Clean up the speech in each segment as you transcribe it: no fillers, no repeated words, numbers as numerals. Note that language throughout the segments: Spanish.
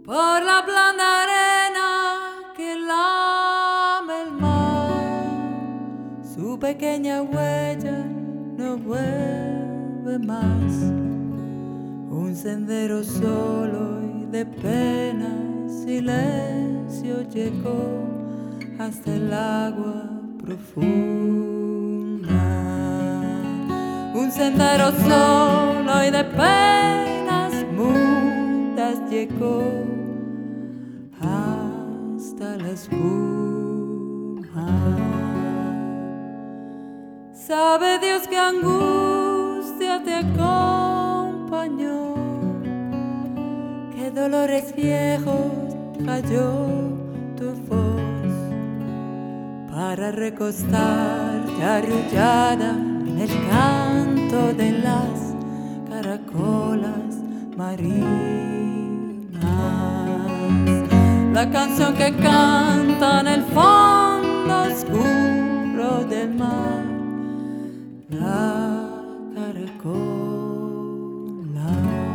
por la blanda arena que lame el mar. Su pequeña huella no vuelve más. Un sendero solo y de pena y silencio llegó hasta el agua profunda. Un sendero solo y de penas mudas llegó hasta la espuma. Sabe Dios qué angustia te acompañó, qué dolores viejos cayó tu voz para recostarte arrullada en el canto de las caracolas marinas. La canción que canta en el fondo oscuro del mar, la caracola.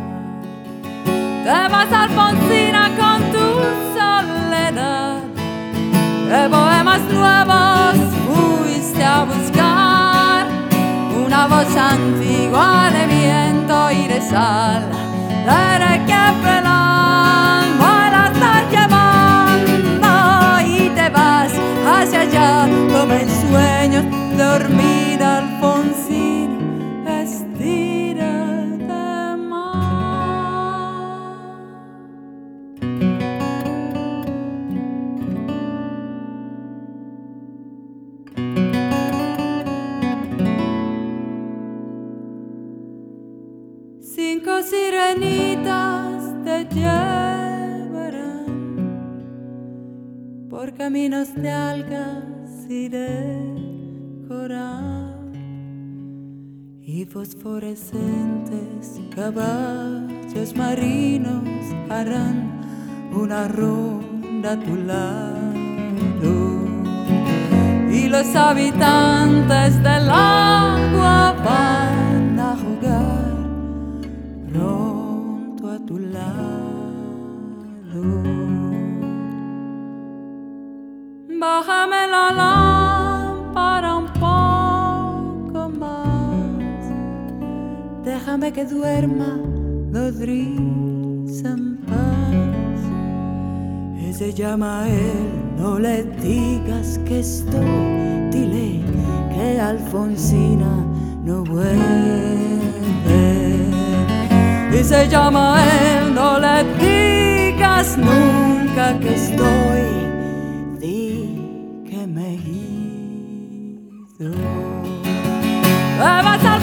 Te vas, Alfonsina, con tu soledad, de poemas nuevos fuiste a buscar una voz antigua de viento y de sal, la que pelan vuela estar llevando, y te vas hacia allá como en sueños, dormida Alfonsina, estírate más. Cinco sirenitas te llevarán por caminos de algas y de coral, y fosforescentes caballos marinos harán una ronda a tu lado, y los habitantes del agua van a jugar pronto a tu lado. Bájame la lámpara un poco más, déjame que duerma nodriza en paz. Y se llama a él, no le digas que estoy, dile que Alfonsina no vuelve. Y se llama a él, no le digas nunca que estoy, di que me he ido.